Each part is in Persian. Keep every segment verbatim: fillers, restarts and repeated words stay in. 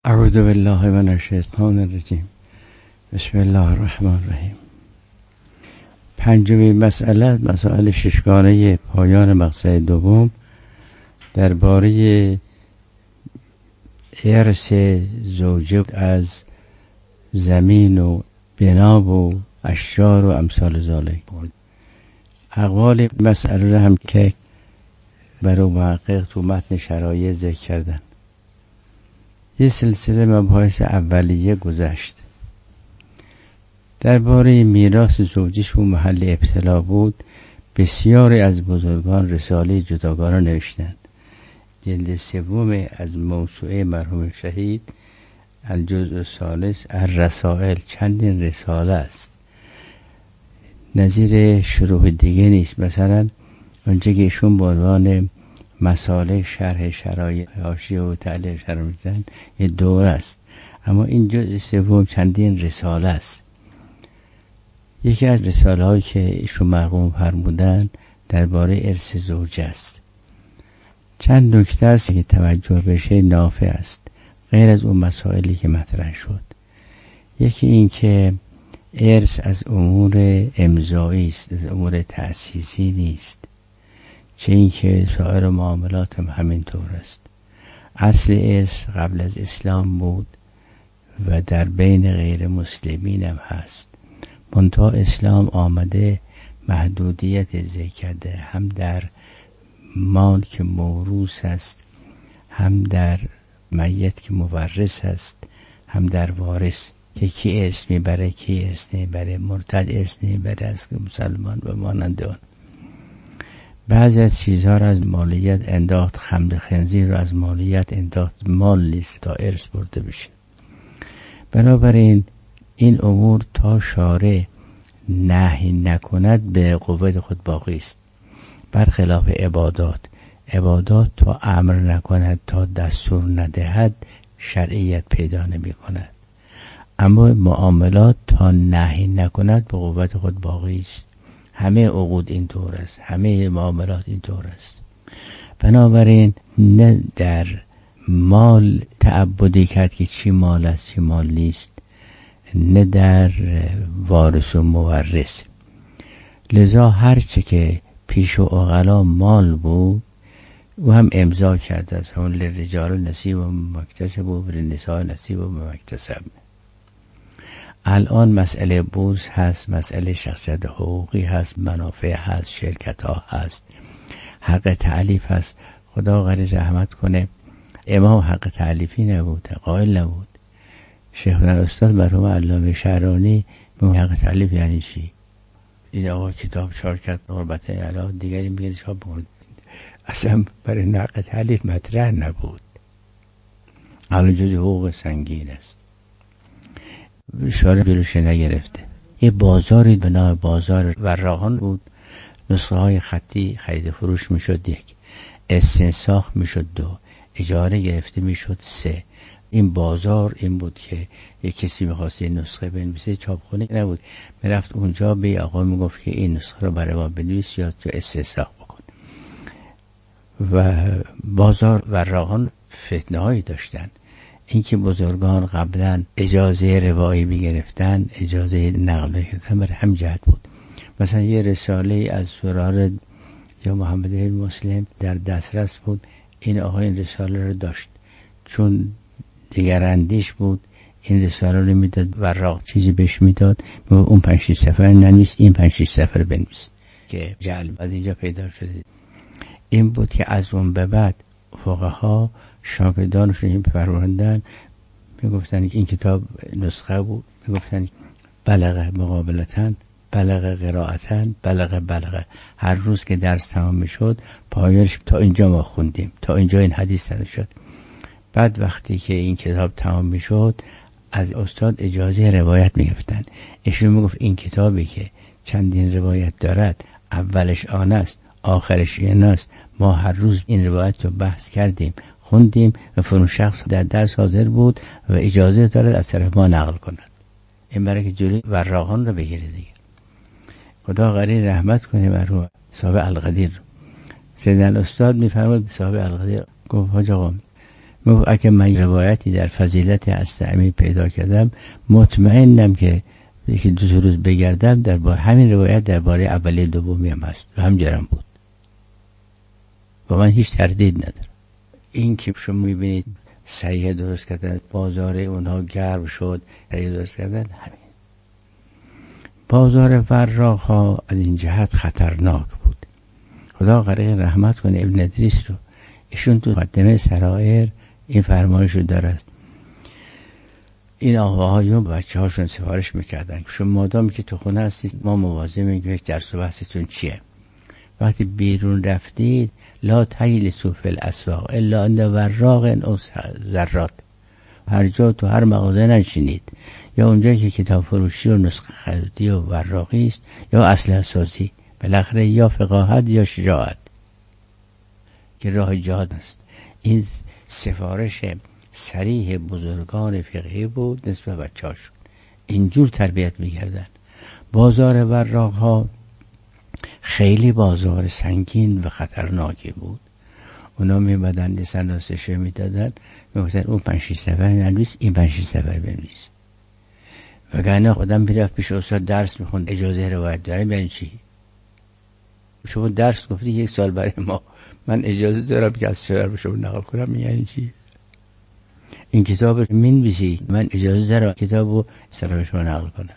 اعوذ بالله من الشیطان الرجیم. بسم الله الرحمن الرحیم. پنجمین مسئله، مسائل ششگانه پایان مقطع دوم درباره ارث زوجه از زمین و بنا و اشجار و امثال ذالک. اقوال مسئله را هم که برای محقق تو متن شرایع ذکر کردن. یه سلسله مباحث اولیه گذشت. درباره میراث زوجیشون محل ابتلا بود. بسیاری از بزرگان رساله جداگانه نوشتند. جلد سوم از موسوعه مرحوم شهید الجزء الثالث الرسائل چندین رساله است. نظیر شروح دیگه نیست. مثلا اونجا که ایشون به عنوان مسالک شرح شرایع حاشیه و تعلیق شرح می‌دن یه دوره است، اما این جزء سوم چندین رساله است. یکی از رساله هایی که ایشون مرحوم فرمودن درباره ارث زوجه است. چند نکته است که توجه بشه نافع است، غیر از اون مسائلی که مطرح شد. یکی این که ارث از امور امضایی است، از امور تأسیسی نیست، چه این که سایر معاملات هم همینطور است. اصل ارث قبل از اسلام بود و در بین غیر مسلمین هم هست، منتها اسلام آمده محدودیت ذکر کرده، هم در مال که موروث است، هم در میت که مورث است، هم در وارث که کی ارث میبره کی ارث نمیبره، مرتد ارث نمیبره از مسلمان و مانند آن. بعضی از چیزها را از مالیت انداخت، خمر خنزیر را از مالیت انداخت، مال نیست تا ارث برده بشه. بنابراین این امور تا شارع نهی نکند به قوت خود باقی است، برخلاف عبادات. عبادات تا امر نکند، تا دستور ندهد، شرعیت پیدا نمی کند. اما معاملات تا نهی نکند به قوت خود باقی است. همه عقود این طور است، همه معاملات این طور است. بنابراین نه در مال تعبدی کرد که چی مال است چی مال نیست، نه در وارث و مورث. لذا هرچه که پیش و عقلا مال بود او هم امضا کرده است. همون للرجال نصیب و مکتسب و للنساء نصیب و مکتسب. الان مسئله بورس هست، مسئله شخصیت حقوقی هست، منافع هست، شرکت ها هست، حق تعلیف هست. خدا غیر رحمت کنه امام حق تعلیفی نبود، قائل نبود. شیخ استاد مرحوم علامه شعرانی به حق تعلیف یعنی چی؟ این آقا کتاب چاپ کرد غربت اعلا، دیگری میگه چاپ بود، اصلا برای حق تعلیف مطرح نبود. الان جز حقوق سنگین است، اشاره بیروش نگرفته. یه بازاری به نام بازار وراهان بود. نسخه های خطی خرید فروش میشد یک، استنساخ میشد دو، اجاره گرفته میشد سه. این بازار این بود که یک کسی میخواست این نسخه بنویسه، چاپخونه نبود، میرفت اونجا به آقا میگفت که این نسخه رو برای ما بنویس یا تو استنساخ بکن. و بازار وراهان فتنه هایی داشتن. اینکه بزرگان قبلا اجازه روایی میگرفتن، اجازه نقل میگرفتن، برای هم جهت بود. مثلا یه رساله از سرار یا محمد بن مسلم در دسترس بود، این آقا این رساله رو داشت، چون دیگر اندیش بود این رساله رو میداد وراق چیزی بهش میداد، اون پنج شش سفر ننویس، این پنج شش سفر بنویس، که جعل از اینجا پیدا شده. این بود که از اون به بعد فقها شاگردانشون این پروندن، میگفتن این کتاب نسخه بود، میگفتن بلغه مقابلتن، بلغه قرائتن، بلغه بلغه. هر روز که درس تمام میشد پایانش تا اینجا ما خوندیم، تا اینجا این حدیث تمام شد. بعد وقتی که این کتاب تمام میشد از استاد اجازه روایت میگفتن. ایشون میگفت این کتابی که چندین روایت دارد، اولش آن است آخرش این است، ما هر روز این روایت رو بحث کردیم، خوندیم و فلان شخص در درس حاضر بود و اجازه دارد از طرف ما نقل کند. این برای که جلوی وراقان رو بگیره دیگه. خدا غیر رحمت کنه مرحوم صاحب القدیر. سید الاستاد میفرماد صاحب القدیر گفت حاج آقا اگه من روایتی در فضیلت حضرت پیدا کردم، مطمئنم که یکی دو سه روز بگردم در باره همین روایت درباره اولی دومی هم هست و هم جرم بود. با من هیچ تردید نداره. این که شما میبینید سریع درست کردن، بازار اونها گرم شد، سریع درست کردن، همین. بازار وراق ها از این جهت خطرناک بود. خدا غریق رحمت کنه ابن ادریس رو، ایشون تو مقدمه سرائر این فرمایش رو دارد. این آقاهایون بچه هاشون سفارش میکردن که شما مادامی که تو خونه هستید ما مواظبیم که درس و بحثتون چیه. وقتی بیرون رفتید لا تجلسوا فی الاسواق الا عند وراق او ذرات، هر جا تو هر مغازه نشینید، یا اونجایی که کتاب فروشی و نسخه خریدی و وراقی است یا اسلحه سازی، بالاخره یا فقاهت یا شجاعت که راه جهاد است. این سفارش صریح بزرگان فقهی بود نسبت به بچه‌هاشون، اینجور تربیت می‌کردن. بازار وراق ها خیلی بازار سنگین و خطرناکی بود. اونا می‌بدن لسان راستشه می‌دادن، می‌گفتن اون پنج شش سفر ننویس، این پنج شش سفر بنویس. وگرنه خودم میرفت پیش استاد درس می‌خوند، اجازه روایت دارم یعنی چی؟ شما درس گفتی یک سال برای ما، من اجازه دارم که از شعر رو شما نقل کنم یعنی چی؟ این کتاب رو می‌نویسی، من اجازه دارم کتابو سر شما نقل کنم.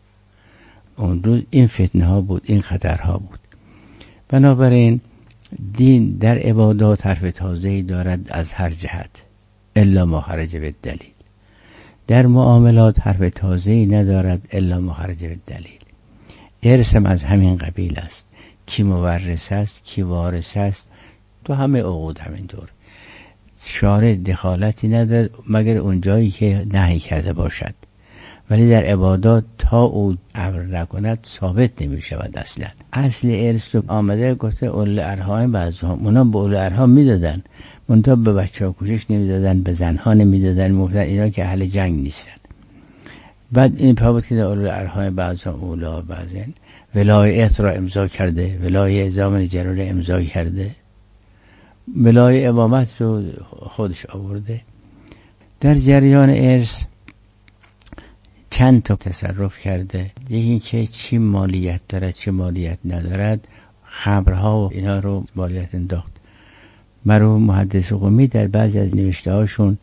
اون روز این فتنه ها بود، این خطرها بود. بنابراین دین در عبادات حرف تازه‌ای دارد از هر جهت الا ما خرج بالدلیل. در معاملات حرف تازه‌ای ندارد الا ما خرج بالدلیل. ارث هم از همین قبیل است. کی مورث است، کی وارث است، تو همه عقود همینطور. شارع دخالتی ندارد مگر اون جایی که نهی کرده باشد، ولی در عبادات تا او امر نکند ثابت نمی شود. اصلا اصل ارث رو آمده گفته اول ارحام بعضهم، اونا به اول ارحام میدادن، منتها به بچه ها کوچک نمیدادن، به زنها نمیدادن، میگفتن اینا که اهل جنگ نیستن. بعد این پا که اول ارحام بعضهم اولا بعضن ولایت را امضا کرده، ولایت ازامن جرار امضا کرده، ولایت امامت رو خودش آورده. در جریان ارث چند تا تصرف کرده. یکی که چی مالیت دارد چی مالیت ندارد، خبرها و اینا رو مالیت انداخت. مرحوم محدث قمی در بعضی از نوشته هاشون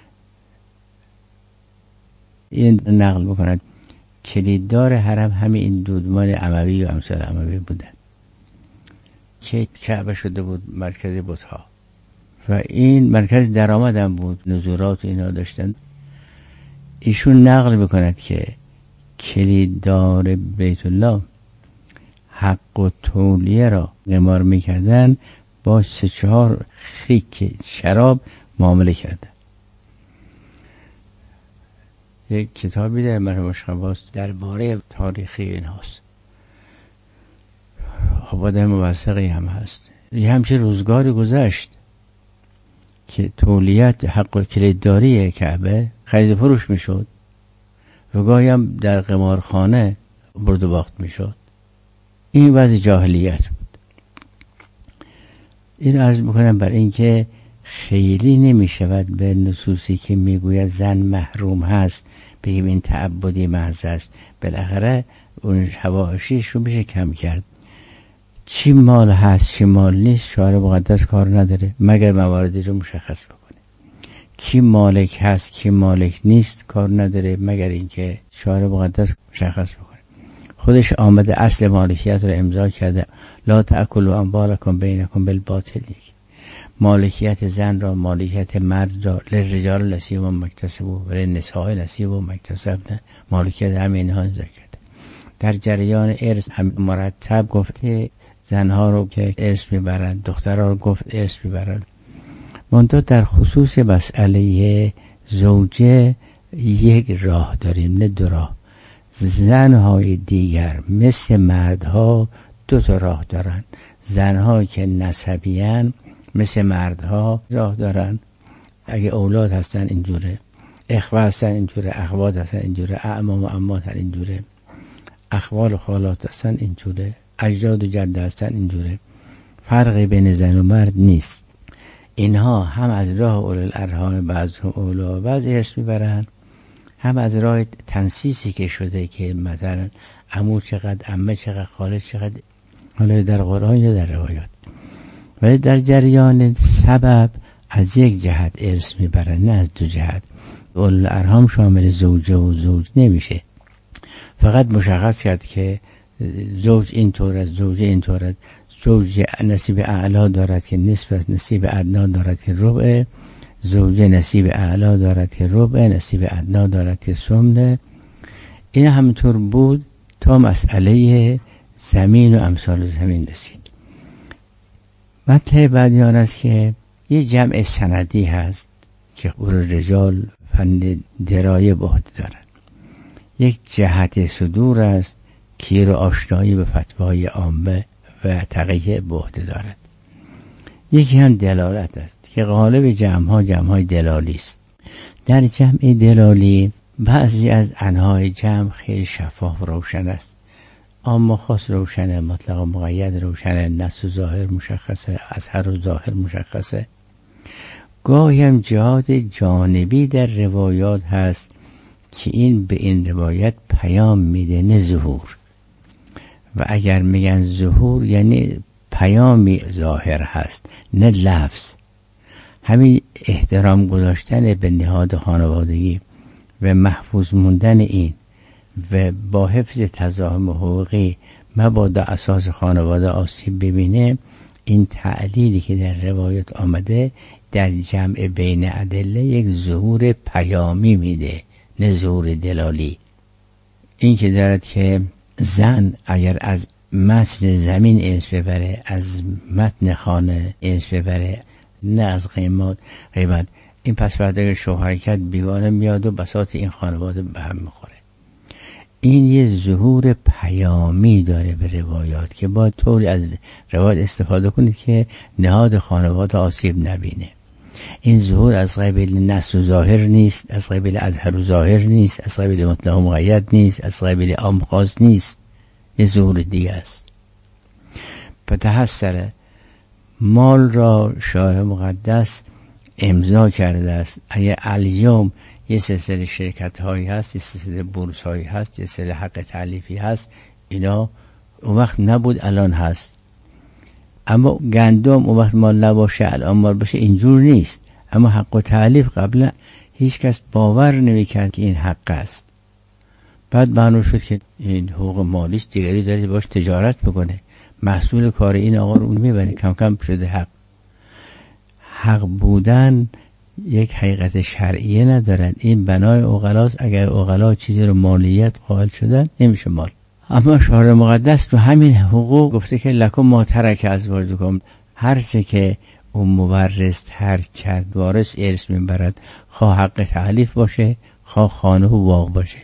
این نقل میکند کلیددار حرم همه این دودمان اموی و امثال اموی بودن که کعبه شده بود مرکز بت‌ها و این مرکز درآمد هم بود، نزورات و اینا داشتن. ایشون نقل میکند که کلیددار بیت الله حق و تولیه را قمار میکردن، با سه چهار خیک شراب معامله کردن. یک کتابی در مرحوم شخواست درباره تاریخی این هاست، خب آدم موثقی هم هست. یه همچه روزگاری گذشت که تولیت حق و کلیدداری کعبه خرید فروش میشد و گاهی هم در قمارخانه برد و باخت میشد. این وضع جاهلیت بود. این عرض میکنم بر اینکه خیلی نمیشود به نصوصی که میگوید زن محروم هست بگیم این تعبدی محض است. بالاخره اون حواشیش رو میشه کم کرد. چی مال هست چی مال نیست شارع مقدس کار نداره مگر مواردی رو مشخص بکنه. کی مالک هست کی مالک نیست کار نداره مگر اینکه شارع مقدس مشخص بکنه. خودش آمده اصل مالکیت رو امضا کرده، لا تأکلوا اموالکم بینکم بالباطل. مالکیت زن را مالکیت مرد را للرجال نصیب و مکتسبوا و للنساء نصیب و مکتسبن، مالکیت همه اینها امضا کرده. در جریان ارث هم مرتب گفته زنها رو که ارث میبرند، دخترها رو گفت ارث میبرند. منتها در خصوص مسئله زوجه یک راه داریم نه دو راه. زنهای دیگر مثل مردها دو تا راه دارن. زنها که نسبیان مثل مردها راه دارن، اگه اولاد هستن اینجوره، اخوه هستن اینجوره، اخوات هستن اینجوره، اعمام و عمات هستن اینجوره، اخوال و خالات هستن اینجوره، اجداد و جده هستن اینجوره. فرقی بین زن و مرد نیست. اینها هم از راه اولوالارحام بعضهم اولا بعض ارث میبرن، هم از راه تنسیسی که شده که مثلا عمو چقدر، عمه چقدر، خاله چقدر، حالا در قرآن یا در روایات. ولی در جریان سبب از یک جهت ارث میبرن، نه از دو جهت. اولوالارحام شامل زوجه و زوج نمیشه، فقط مشخص کرد که زوج اینطور است، زوجه اینطور است. زوج نصیب اعلا دارد که نصف، نصیب ادنا دارد که ربع، زوجه نصیب اعلا دارد که ربع، نصیب ادنا دارد که ثمن. این همینطور بود تا مسئله زمین و امثال زمین رسید. مطلب بعدی آن است که یه جمع سندی هست که رجال فن درایه به عهده دارند. یک جهت صدور است که رو آشنایی به فتوای عامه و تقیه به عهده دارد. یکی هم دلالت است که غالب جمع ها جمع های دلالی است. در جمع دلالی بعضی از انواع جمع خیلی شفاف و روشن است. عام و خاص روشنه، مطلق و مقید روشنه، نص و ظاهر مشخصه، اظهر و ظاهر مشخصه. گاهی هم جهات جانبی در روایات هست که این به این روایت پیام میده، نه ظهور. و اگر میگن ظهور یعنی پیامی ظاهر هست، نه لفظ. همین احترام گذاشتن به نهاد خانوادگی و محفوظ موندن این و با حفظ تضامن حقوقی مبادا اساس خانواده آسیب ببینه، این تعلیلی که در روایت آمده در جمع بین ادله یک ظهور پیامی میده، نه ظهور دلالی. این که دارد که زن اگر از متن زمین ارث ببره، از متن خانه ارث ببره، نه از قیمت قیمت، این پس بعد شوهر کرد بیگانه میاد و بساط این خانواده به هم میخوره. این یه ظهور پیامی داره به روایات که با طوری از روایات استفاده کنید که نهاد خانواده آسیب نبینه. این ظهور از قبیل نص و ظاهر نیست، از قبیل اظهر و ظاهر نیست، از قبیل مطلق و مقید نیست، از قبیل عام خاص نیست، یه ظهور دیگه است. فتحسر مال را شارع مقدس امضا کرده است. اگه الیوم یه سلسله شرکت هایی هست، یه سلسله بورس هایی هست، یه سلسله حق تعلیفی هست، اینا اون وقت نبود الان هست. اما گندم اون وقت مال نباشه الان مال باشه، اینجور نیست. اما حق و تعلیف قبلا هیچ کس باور نمی‌کرد که این حق است. بعد معلوم شد که این حقوق مالیش دیگری داره باش تجارت بکنه، محصول کار این آقا رو اون میبره، کم کم شده حق. حق بودن یک حقیقت شرعیه ندارد. این بنای عقلاست. اگر عقلا چیزی رو مالیت قائل شدن نمیشه مال. اما شارع مقدس تو همین حقوق گفته که لکم ما ترک ازواجکم، هر چه که اون مورث ترک کرد وارث ارث میبرد، خواه حق تعلیف باشه، خواه خانه و باغ باشه،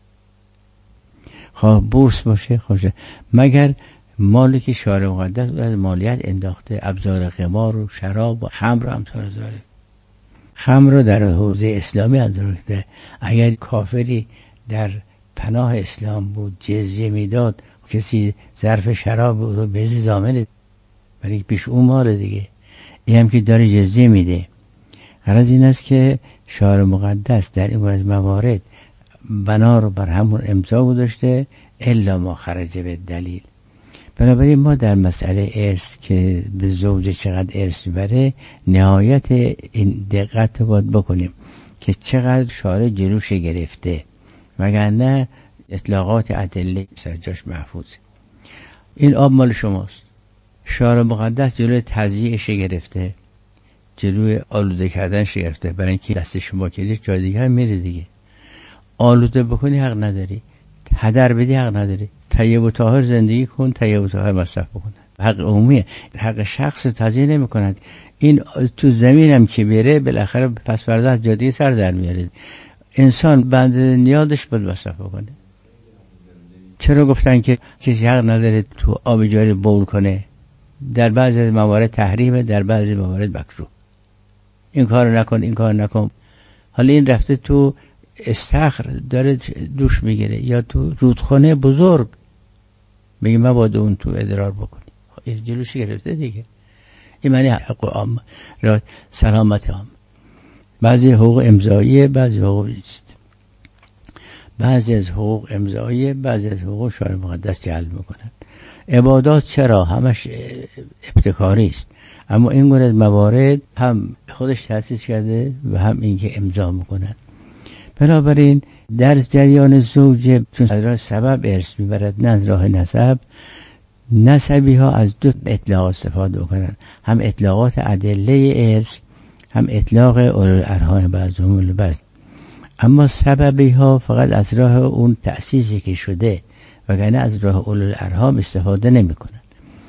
خواه بورس باشه، خواه مگر مالی که شارع مقدس از مالیت انداخته، ابزار قمار و شراب و خمر و امثال ذالک. خمر رو در حوزه اسلامی انداخته. اگر کافری در پناه اسلام بود جزیه میداد، کسی ظرف شراب رو به ضامن، ولی پیش اون مال دیگه. این هم که داره جزیه میده. غرض این است که شارع مقدس در این از موارد بنا رو بر همون امضا گذاشته الا ما خرج به دلیل. بنابراین ما در مسئله ارث که به زوج چقدر ارث میبره نهایت این دقت رو باید بکنیم که چقدر شارع جلوش گرفته، وگرنه اطلاقات ادله سرجاش محفوظ. این آب مال شماست، شارع مقدس جلوی تضییعش گرفته، جلوی آلوده کردنش گرفته، برای اینکه دست شما کردید جای دیگه هم میره دیگه. آلوده بکنی حق نداری، هدر بدی حق نداری. طیب و طاهر زندگی کن، طیب و طاهر مصرف بکن. حق عمومیه، حق شخص تضییع نمی کند. این تو زمین هم که بیره بالاخره پس فردا از جاده سر در میاره. انسان بند نیازش باید مصرف بکنه. چرا گفتن که کسی حق نداره تو آب جاری بول کنه؟ در بعضی موارد تحریمه، در بعضی موارد مکروه. این کارو نکن، این کارو نکن. حالا این رفته تو استخر داره دوش میگیره یا تو رودخانه بزرگ، میگه من باید اون تو ادرار بکنی، این جلوشی گرفته دیگه. این معنی حق عام را سلامت عام. بعضی حقوق امضاییه، بعضی حقوق نیست. بعضی از حقوق امضاییه، بعضی از حقوق شارع مقدس جعل میکنند. عبادات چرا همش ابتکاری است، اما این گونه موارد هم خودش تأسیس کرده و هم اینکه امضا میکنند. بنابراین در جریان زوجه چون از راه سبب ارث میبرد نه از راه نسب، نسبی ها از دو اطلاق استفاده کنند، هم اطلاقات ادله ارث، هم اطلاق اولوالارحام بعضهم البعض. اما سببی ها فقط از راه اون تأسیسی که شده، وگرنه از راه اولوالارحام استفاده نمی کنند.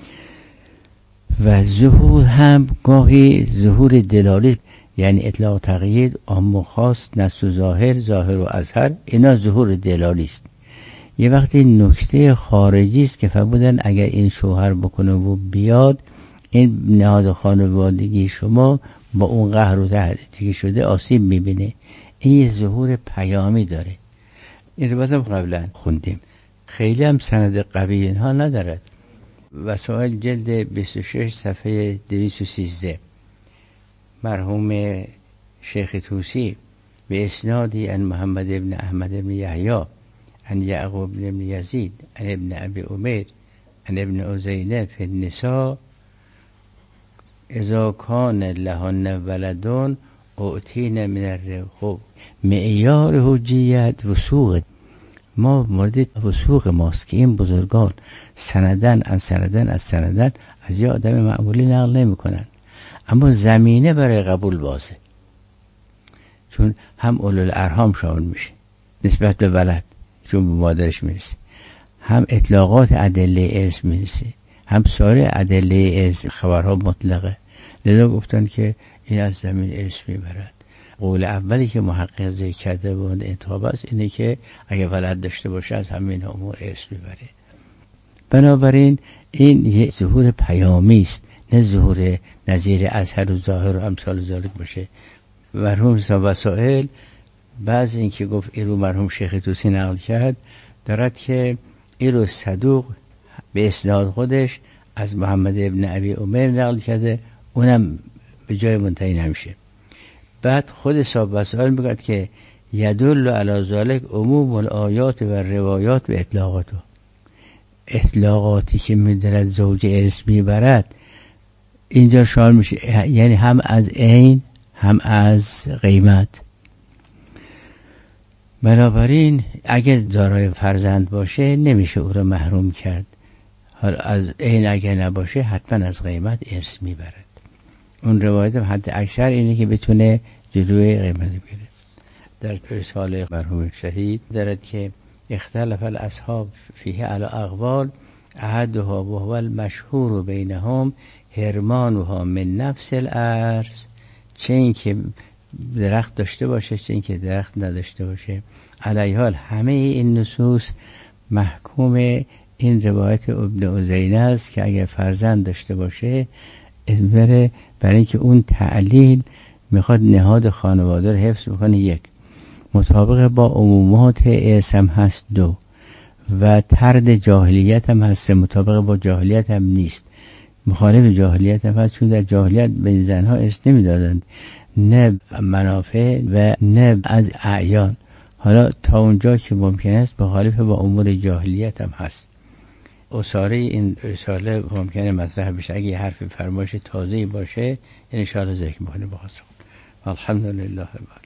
و ظهور هم گاهی ظهور دلالی، یعنی اطلاق تقیید، عام و خاص، نص و ظاهر، ظاهر و اظهر، اینا ظهور دلالی است. یه وقتی نکته خارجی است که فرمودن اگر این شوهر بکنه و بیاد، این نهاد خانوادگی شما با اون قهر و تهدیدی شده آسیب میبینه. این یه ظهور پیامی داره. این رو بعدم قبلا خوندیم. خیلی هم سند قوی اینها ندارد. وسائل جلد بیست و شش صفحه دویست و سیزده، مرحوم شیخ طوسی به اسنادی ان محمد ابن احمد ابن یحیی ان یعقوب ابن یزید ان ابن ابی عمیر ان ابن عزینه فی النساء اذا کان لهن ولدون اعطین من الرقوق. معیار حجیت وثوق ما مورد وثوق ماست که این بزرگان سندن از سندن از سندن از یه آدم معمولی نقل نمی کنن، اما زمینه برای قبول بازه، چون هم اولوالارحام شامل میشه نسبت به ولد چون به مادرش میرسه، هم اطلاقات ادله ارث میرسه، هم سایر ادله ارث خبرها مطلقه. لذا گفتن که این از زمین ارث میبرد. قول اولی که محقق ذکر کرده و انتخاب است اینه که اگه ولد داشته باشه از همین امور ارث میبره. بنابراین این یه ظهور پیامی است، نه ظهور نظیر اظهر و ظاهر و امثال ذالک باشه. مرحوم صاحب وسائل بعض این که گفت این رو مرحوم شیخ طوسی نقل کرد، دارد که این رو صدوق به اسناد خودش از محمد ابن ابی عمر نقل کرده، اونم به جای منتهی نمیشه. بعد خود صاحب وسائل میگه که یدل علی ذلک عموم الآیات و روایات و اطلاقات. اطلاقاتی که میدارد زوج ارث میبرد اینجا شامل میشه، یعنی هم از عین هم از قیمت. بنابراین اگر دارای فرزند باشه نمیشه او را محروم کرد. حالا از عین اگر نباشه حتما از قیمت ارث میبرد. اون روایت هم حتی اکثر اینه که بتونه جلوی قیمت بگیره. در رساله مرحوم شهید دارد که اختلف الاصحاب فیه علی اقوال احدها و هو المشهور بینهم حرمانها من نفس الارض، چه این که درخت داشته باشه چه این که درخت نداشته باشه. علی حال همه این نصوص محکوم این روایت ابن عزینه است که اگر فرزند داشته باشه بره، برای اینکه اون تعلیل میخواد نهاد خانواده رو حفظ بکنه. یک، مطابق با عمومات ارث هم هست. دو، و طرد جاهلیت هم هست، مطابق با جاهلیت هم نیست، مخالف جاهلیت هم هست، چون در جاهلیت به زنها ارث نمیدادند، نه منافع و نه از اعیان. حالا تا اونجا که ممکن است مخالف با امور جاهلیت هم هست. اصاره این رساله ممکنه مطرح بشه، اگه حرف فرمایش تازه‌ای باشه ان شاء الله ذکر می‌کنه. با الحمدلله.